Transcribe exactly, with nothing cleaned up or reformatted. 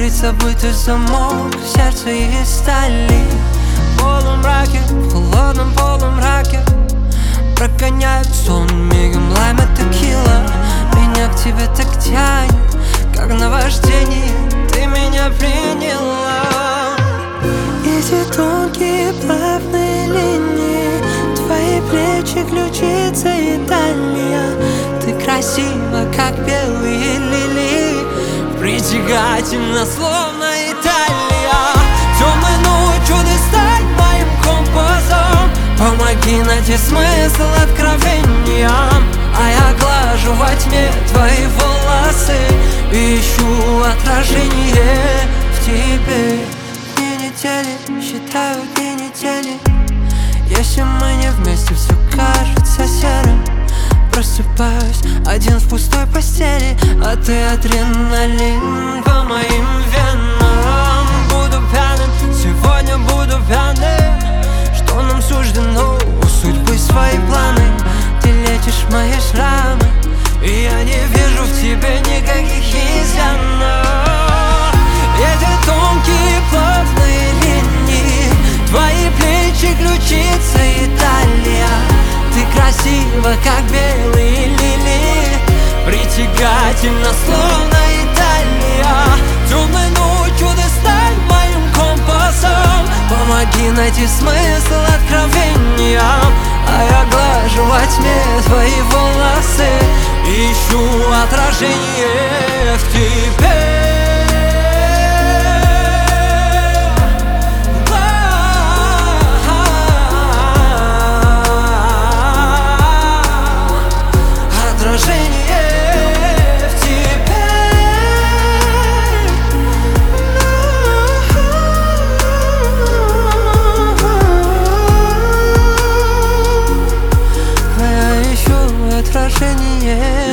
закрыть собой ты замок, сердце из стали. В полумраке, в холодном полумраке прогоняет сон мигом лайм и текила. Меня к тебе так тянет, как наваждение, ты меня приняла. Эти тонкие плавные линии, твои плечи, ключица и талия. Ты красива, как белые лилии, притягательно, словно Италия. Темной ночью ты стань моим компасом, помоги найти смысл откровениям. А я глажу во тьме твои волосы, ищу отражение в тебе. Дни недели, считаю дни недели. Если мы не вместе, все кажется серым. Просыпаюсь один в пустой постели, а ты адреналин по моим венам. Буду пьяным, сегодня буду пьяным. Что нам суждено, у судьбы свои планы. Ты лечишь мои шрамы, и я не вижу в тебе никаких изъянов. Эти тонкие плавные линии, твои плечи, ключица и талия. Ты красива, как белые лилии, притягательно, словно Италия. Темной ночью ты стань моим компасом, помоги найти смысл откровениям. А я глажу во тьме твои волосы, ищу отражение в тебе. Отражение